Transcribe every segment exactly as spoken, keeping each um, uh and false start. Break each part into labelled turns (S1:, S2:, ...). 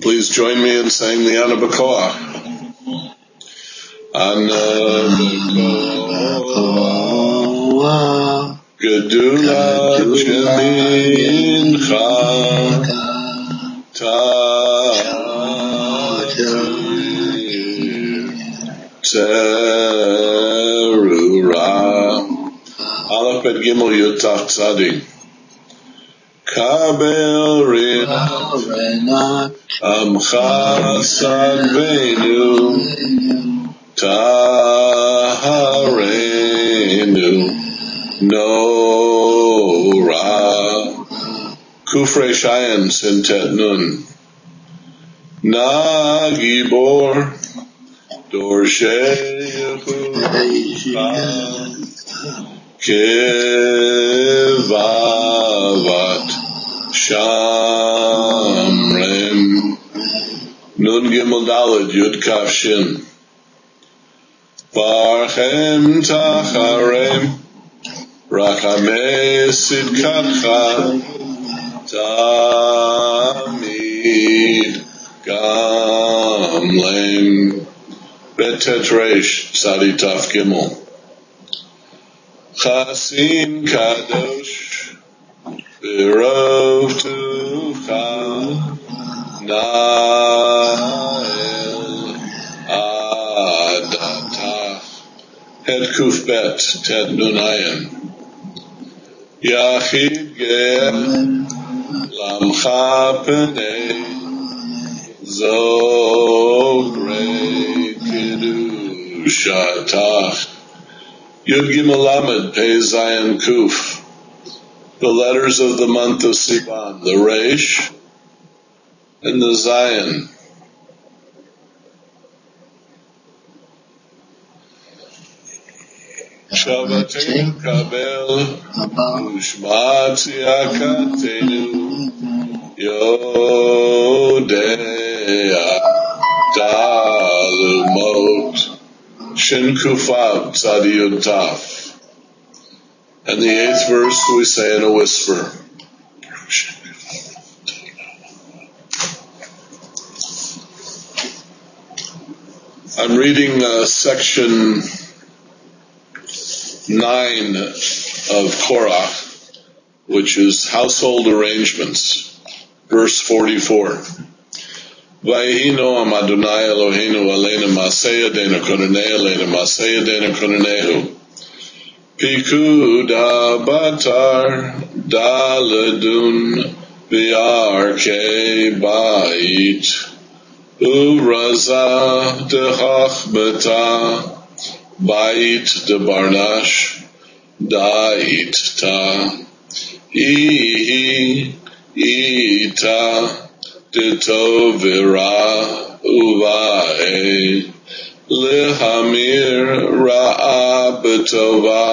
S1: Please join me in saying the Ana B'Koach. Ana B'Koach Gedula Shemincha Ta'atir Terura Aleph Bet Gimel Yud Taf Tzadik Kabel Rina Amcha Sadvenu Taharenu Nora Kufrei Shayan Sintet Nun Na Gibor Dorshei Yehuda Kevavat Shamrem Nun Gimel Daled Yud Kaf Shin Barchem Tacharem Rachamei Sidkatcha Tamid Gamlem Betet Reish Sadi Taf Gimel Chasim Kadosh Birov Tuvcha Nael Adatach Het Kuf Bet Tet Nunayan Yachid Ger Lamcha Penei Zogrei Kedushatach Yud Gimel Lamed Pei Zayin Kuf. The letters of the month of Sivan, the Reish and the Zayin. Shabbatenu kabel ushma tziyakatenu yodea dalumot shin kufav tzadi yud taf. And the eighth verse we say in a whisper. I'm reading uh, section nine of Korach, which is household arrangements, verse forty-four. Vayehi noam Adonai Eloheinu aleinu ma'aseh yadeinu kononei aleinu ma'aseh yadeinu kononehu Pikuda batar daledun bi'arkei bait uraza dechachbeta bait de barnash dait ta ihi ita de tovira uvae Lehamir ra'a betova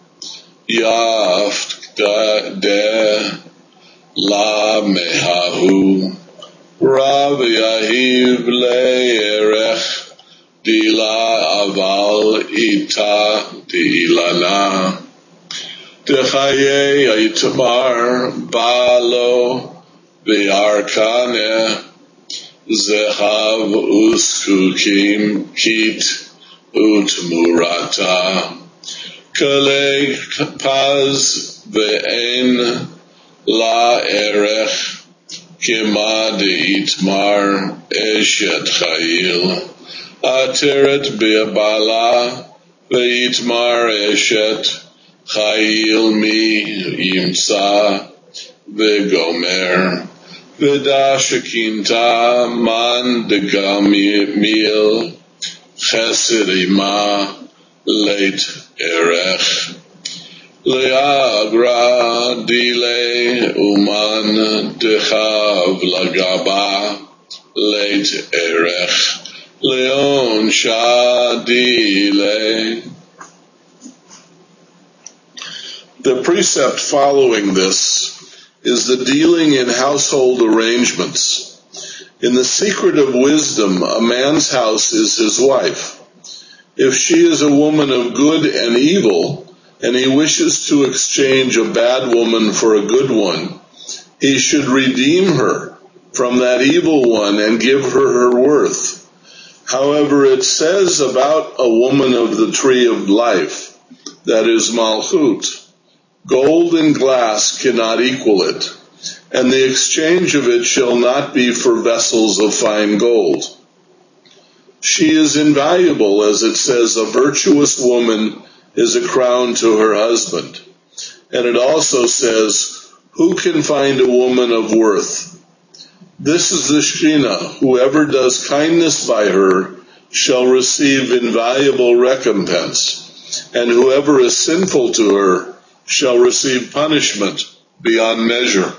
S1: yaft de la mehahu Rav yahiv le'erech dila aval ita dilana Dechaye yitamar balo v'arkaneh Zechav uskukim kit utmurata Kale paz ve'en la erech Kima de'itmar eshet chayil Ateret be'bala ve'itmar eshet chayil mi yimsa ve'gomer V'da shekinta man degamil chesed ima leit erech le'agra dile uman dechav lagaba leit erech leon shadile. The precept following this is the dealing in household arrangements. In the secret of wisdom, a man's house is his wife. If she is a woman of good and evil, and he wishes to exchange a bad woman for a good one, he should redeem her from that evil one and give her her worth. However, it says about a woman of the tree of life, that is Malchut, gold and glass cannot equal it, and the exchange of it shall not be for vessels of fine gold. She is invaluable, as it says, a virtuous woman is a crown to her husband. And it also says, who can find a woman of worth? This is the Shekhinah. Whoever does kindness by her shall receive invaluable recompense, and whoever is sinful to her shall receive punishment beyond measure.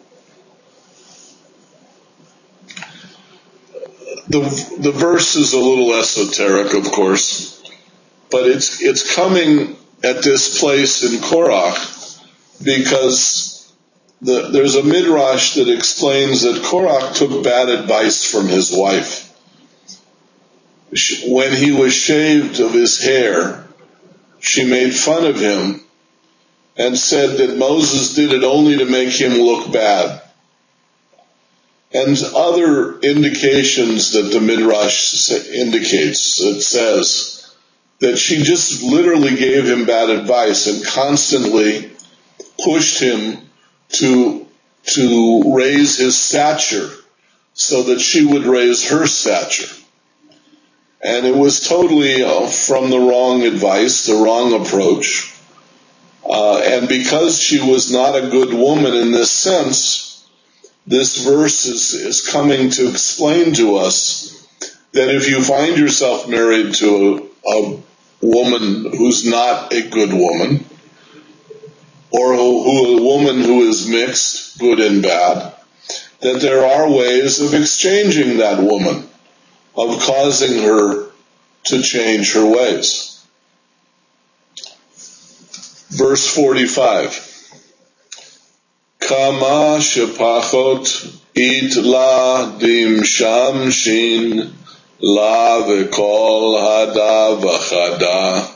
S1: The, the verse is a little esoteric, of course, but it's, it's coming at this place in Korach because the, there's a midrash that explains that Korach took bad advice from his wife. When he was shaved of his hair, she made fun of him and said that Moses did it only to make him look bad. And other indications that the Midrash indicates, it says that she just literally gave him bad advice and constantly pushed him to, to raise his stature so that she would raise her stature. And it was totally uh, from the wrong advice, the wrong approach. Uh, and because she was not a good woman in this sense, this verse is, is coming to explain to us that if you find yourself married to a, a woman who's not a good woman, or who, who, a woman who is mixed, good and bad, that there are ways of exchanging that woman, of causing her to change her ways. Verse forty-five. Kama shepachot it la dim shamshin la v'kol hada v'chada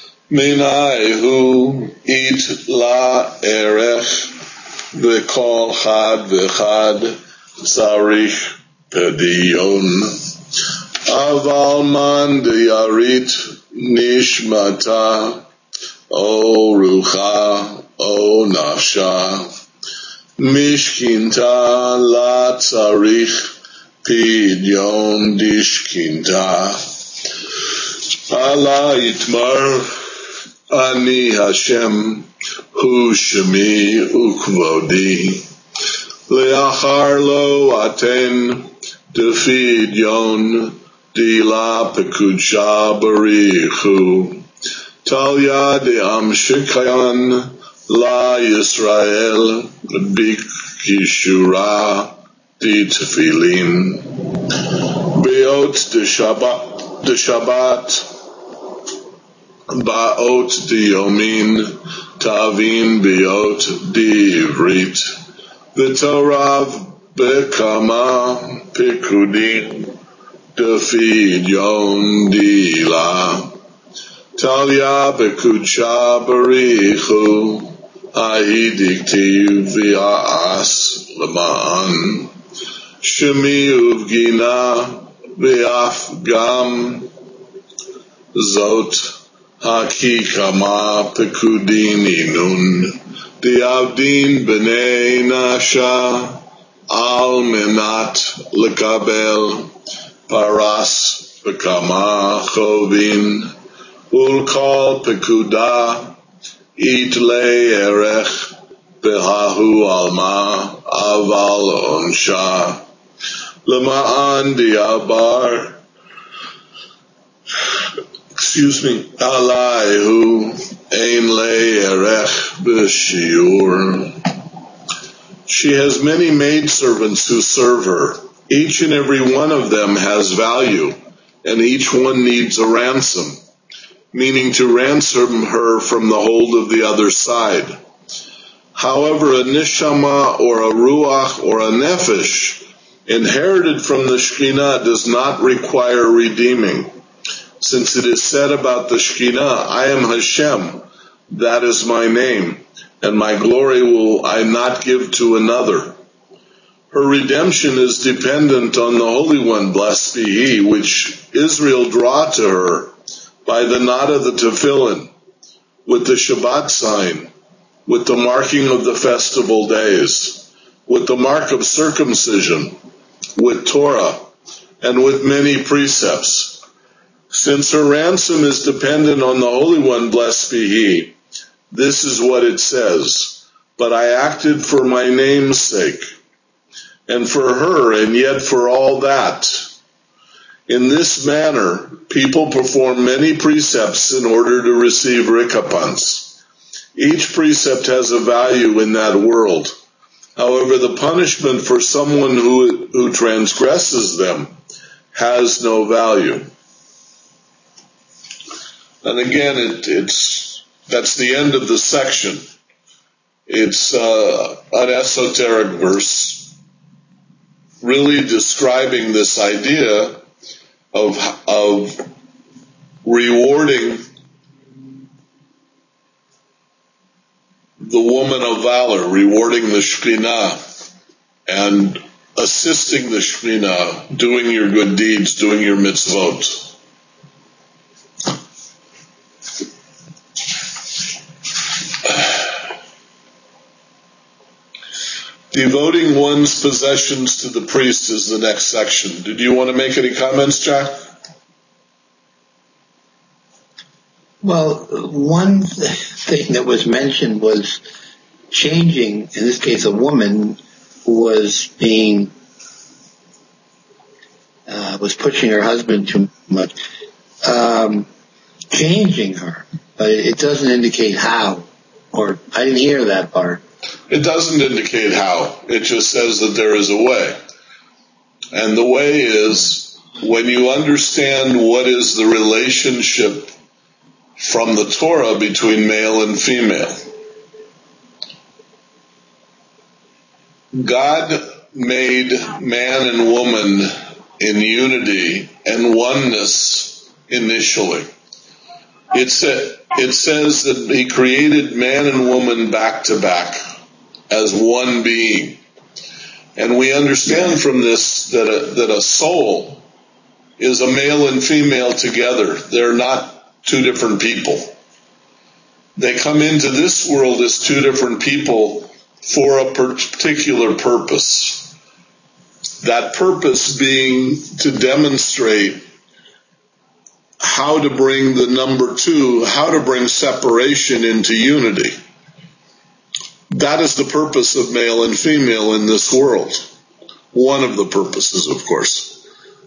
S1: minayhu it la erech v'kol had v'chad tzarich pediyon aval man diyarit nishmata o rucha o nafsha Mishkinta la tzarich pidyon dishkinta ala itmar ani Hashem hu shemi ukvodi leachar lo aten defidyon dila pekudsha barichu talya de am shikayan La Yisrael bikishura di tefillin beot de Shabbat de Shabbat baot de yomin tavin beot de ivrit v'torav bekama pikudin defid yon dila talya bekudsha barichu Ahidiktiv v'as l'ma'an Shemi uvgina v'af gam Zot hakikama pekudini nun Diavdin b'nei nasha Al menat l'kabel Paras v'kama chovin Ulkal pekudah It le erech behahu alma aval onsha lema'an diabar excuse me alaihu ein le erech b'shiur. She has many maidservants who serve her. Each and every one of them has value, and each one needs a ransom, meaning to ransom her from the hold of the other side. However, a neshama or a ruach or a nefesh inherited from the Shekhinah does not require redeeming, since it is said about the Shekhinah, I am Hashem, that is my name, and my glory will I not give to another. Her redemption is dependent on the Holy One, blessed be He, which Israel draw to her by the knot of the tefillin, with the Shabbat sign, with the marking of the festival days, with the mark of circumcision, with Torah, and with many precepts. Since her ransom is dependent on the Holy One, blessed be He, this is what it says: but I acted for my name's sake, and for her, and yet for all that. In this manner, people perform many precepts in order to receive recompense. Each precept has a value in that world. However, the punishment for someone who, who transgresses them has no value. And again, it, it's that's the end of the section. It's uh, an esoteric verse, really describing this idea of of rewarding the woman of valor, rewarding the Shekhinah, and assisting the Shekhinah, doing your good deeds, doing your mitzvot. Devoting one's possessions to the priest is the next section. Did you want to make any comments, Jack?
S2: Well, one thing that was mentioned was changing, in this case a woman who was being, uh, was pushing her husband too much, um, changing her. But it doesn't indicate how, or I didn't hear that part.
S1: It doesn't indicate how. It just says that there is a way. And the way is when you understand what is the relationship from the Torah between male and female. God made man and woman in unity and oneness initially. It, sa- it says that He created man and woman back to back as one being. And we understand from this that a, that a soul is a male and female together. They're not two different people. They come into this world as two different people for a particular purpose. That purpose being to demonstrate how to bring the number two, how to bring separation into unity. That is the purpose of male and female in this world. One of the purposes, of course.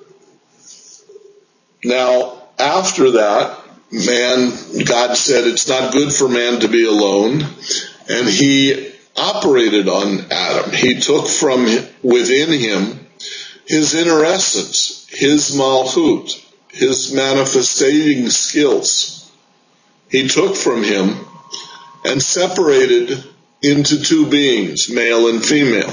S1: Now, after that, man, God said it's not good for man to be alone, and He operated on Adam. He took from within him his inner essence, his malchut, his manifesting skills. He took from him and separated into two beings, male and female.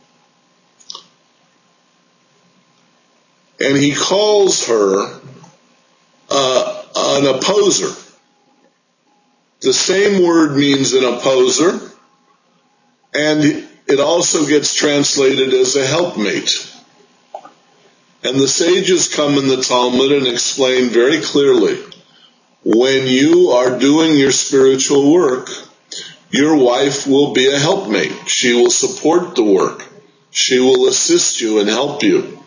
S1: And He calls her uh, an opposer. The same word means an opposer, and it also gets translated as a helpmate. And the sages come in the Talmud and explain very clearly, when you are doing your spiritual work, your wife will be a helpmate. She will support the work. She will assist you and help you.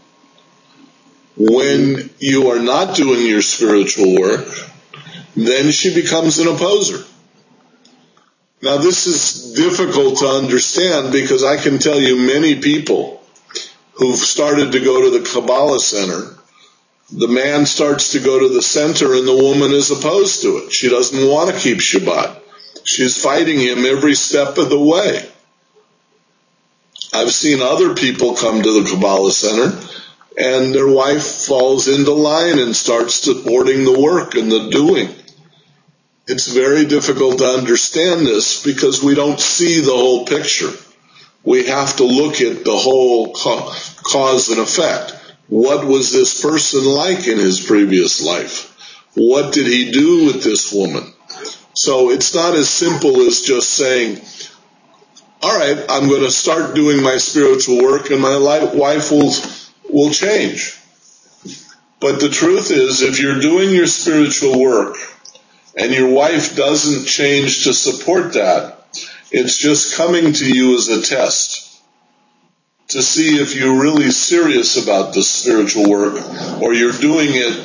S1: When you are not doing your spiritual work, then she becomes an opposer. Now, this is difficult to understand because I can tell you many people who've started to go to the Kabbalah Center. The man starts to go to the center and the woman is opposed to it. She doesn't want to keep Shabbat. She's fighting him every step of the way. I've seen other people come to the Kabbalah Center and their wife falls into line and starts supporting the work and the doing. It's very difficult to understand this because we don't see the whole picture. We have to look at the whole cause and effect. What was this person like in his previous life? What did he do with this woman? So it's not as simple as just saying, all right, I'm going to start doing my spiritual work and my life, wife will, will change. But the truth is, if you're doing your spiritual work and your wife doesn't change to support that, it's just coming to you as a test to see if you're really serious about the spiritual work or you're doing it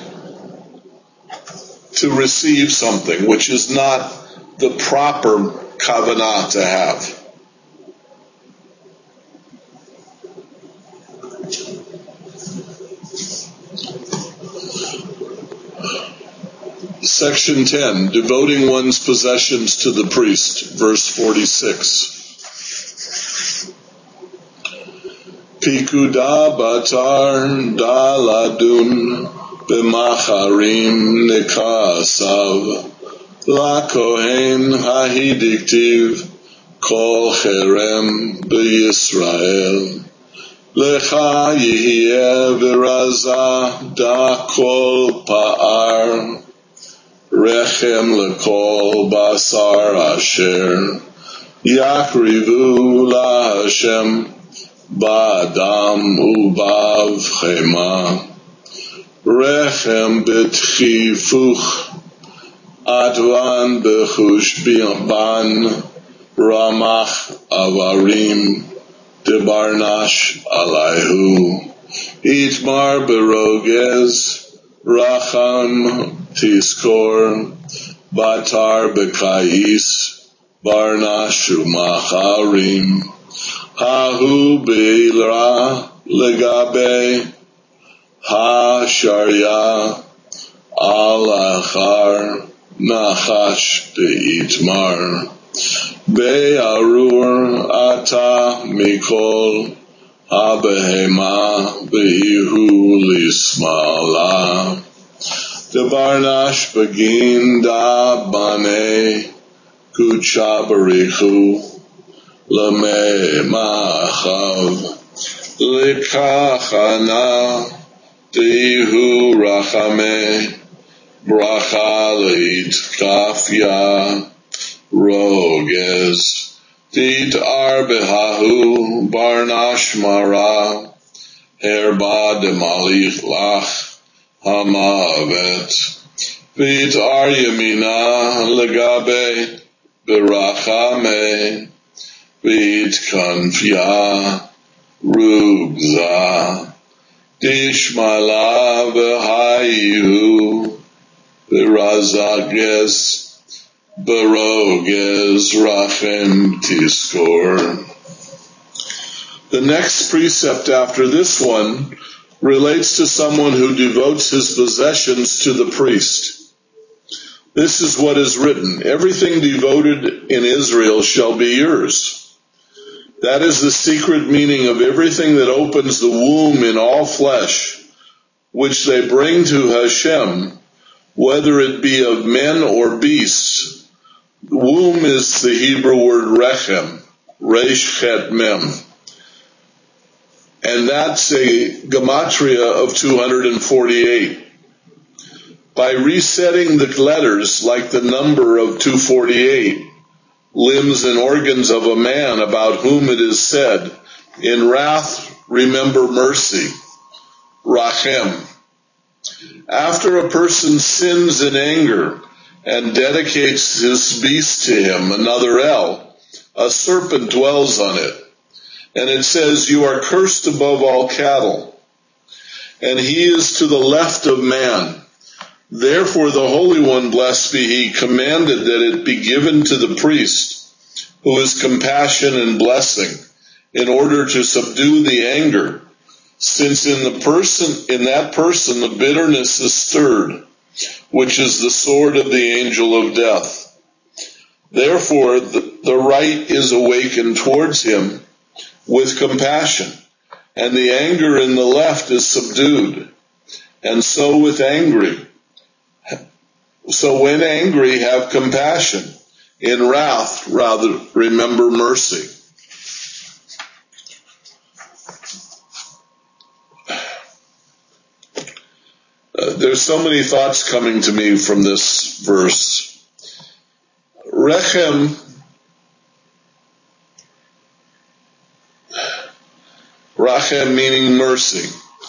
S1: to receive something, which is not the proper kavanah to have. Section ten, devoting one's possessions to the priest, verse forty-six. Pikuda batar daladun b'macharim nekasav lakohen hahidiktiv kol cherem b'Yisrael lecha yihye v'raza da kol pa'ar rechem lekol basar asher yakrivu la Hashem ba'adam u'bav chema rechem betchifuch advan bechushban ramach avarim debarnash alayhu itmar berogez racham tiskor batar bekais barnash u'macharim Hahu be'ilra legabe ha-sharya al-achar nachash be'itmar be'arur ata mikol ha-behema be'ihu lismala debarnash begin da bane kucha barichu Lame ma'achav likachana dehu rachame bracha leit kafya rogez dit arbehahu barnash mara herba demalich lach hamavet vit aryamina legabe berachame Vit kanfya rugza dishmala v'hayu v'razages baroges rachem tiskor. The next precept after this one relates to someone who devotes his possessions to the priest. This is what is written: everything devoted in Israel shall be yours. That is the secret meaning of everything that opens the womb in all flesh, which they bring to Hashem, whether it be of men or beasts. The womb is the Hebrew word rechem, resh chet mem. And that's a gematria of two hundred forty-eight. By resetting the letters like the number of two forty-eight, limbs and organs of a man about whom it is said, in wrath remember mercy, rachem. After a person sins in anger and dedicates his beast to him, another El, a serpent dwells on it. And it says, you are cursed above all cattle, and he is to the left of man. Therefore the Holy One, blessed be He, commanded that it be given to the priest, who is compassion and blessing, in order to subdue the anger, since in the person, in that person the bitterness is stirred, which is the sword of the angel of death. Therefore the, the right is awakened towards him with compassion, and the anger in the left is subdued. And so with angry. So when angry, have compassion. In wrath, rather, remember mercy. Uh, there's so many thoughts coming to me from this verse. Rechem rachem, meaning mercy.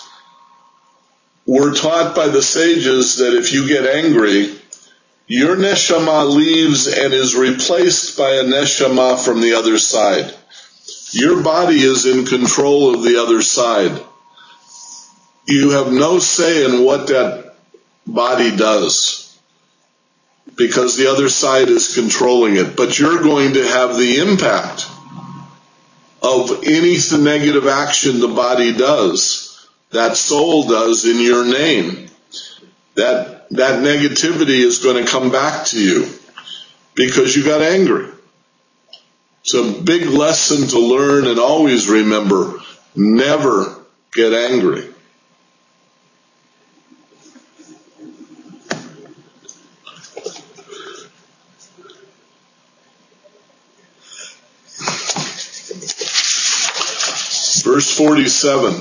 S1: We're taught by the sages that if you get angry, your neshama leaves and is replaced by a neshama from the other side. Your body is in control of the other side. You have no say in what that body does, because the other side is controlling it. But you're going to have the impact of any negative action the body does, that soul does in your name. That, that negativity is going to come back to you because you got angry. It's a big lesson to learn, and always remember, never get angry. Verse forty-seven.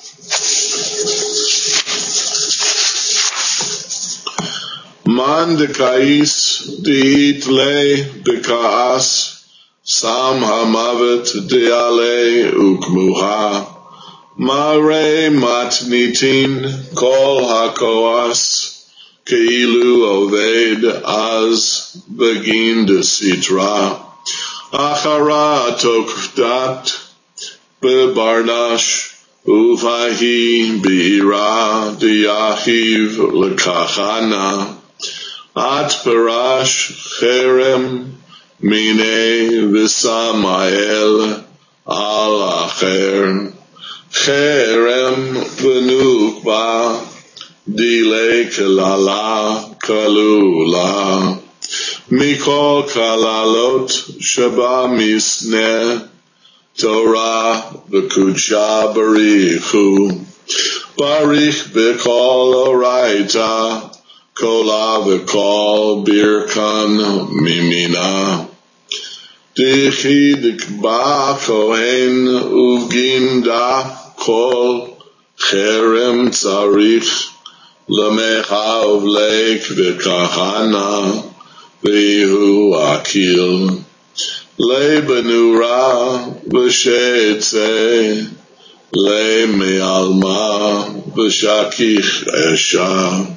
S1: Man dekais diit le bekaas sam hamavet deale ukmuha mare matnitin kol hakoas keilu oved az begin de sitra achara tokdat bebarnash uvahi bira diahiv lekachana at parash cherem mine v'samael al acher cherem v'nukba dile kelala kalula mikol kalalot sheba misne Torah v'kudsha barichu barich b'kol oraita kola v'kol birkan mimina dichi dikba kohen uvginda kol cherem tzarich lemecha uvleik v'kahana v'hu akil Le benura v'shetze le me'alma v'shakich esha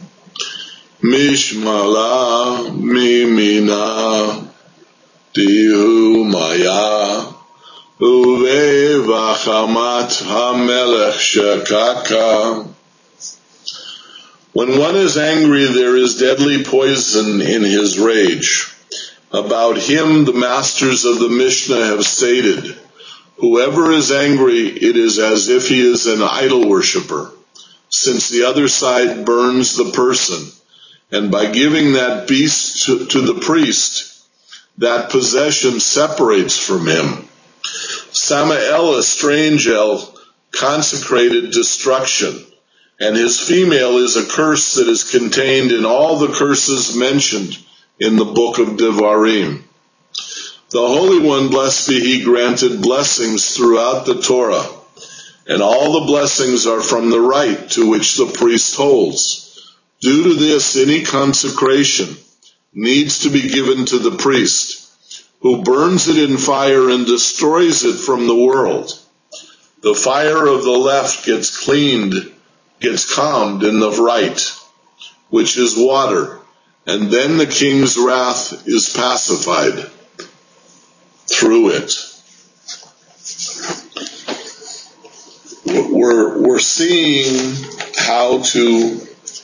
S1: mishmala mimina dihu maya uve v'chamat hamelech shekaka. When one is angry, there is deadly poison in his rage. About him, the masters of the Mishnah have stated, whoever is angry, it is as if he is an idol worshiper, since the other side burns the person, and by giving that beast to, to the priest, that possession separates from him. Samael, a strange elf, consecrated destruction, and his female is a curse that is contained in all the curses mentioned in the book of Devarim. The Holy One, blessed be He, granted blessings throughout the Torah, and all the blessings are from the right to which the priest holds. Due to this, any consecration needs to be given to the priest, who burns it in fire and destroys it from the world. The fire of the left gets cleaned, gets calmed in the right, which is water, and then the king's wrath is pacified through it. We're, we're seeing how to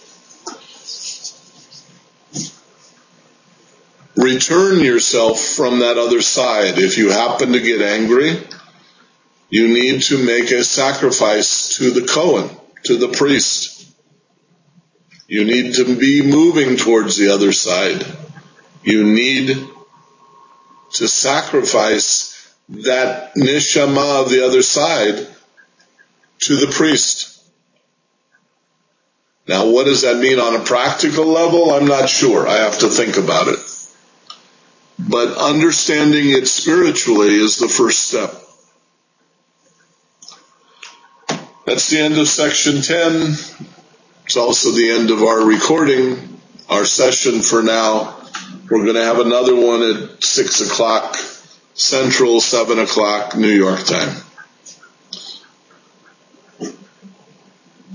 S1: return yourself from that other side. If you happen to get angry, you need to make a sacrifice to the Kohen, to the priest. You need to be moving towards the other side. You need to sacrifice that neshama of the other side to the priest. Now, what does that mean on a practical level? I'm not sure. I have to think about it. But understanding it spiritually is the first step. That's the end of section ten. It's also the end of our recording, our session for now. We're going to have another one at six o'clock Central, seven o'clock New York time.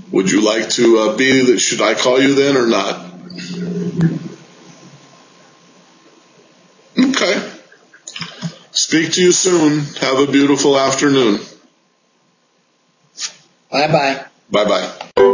S1: Would you like to uh, be that? Should I call you then or not? Okay. Speak to you soon. Have a beautiful afternoon.
S2: Bye-bye.
S1: Bye-bye.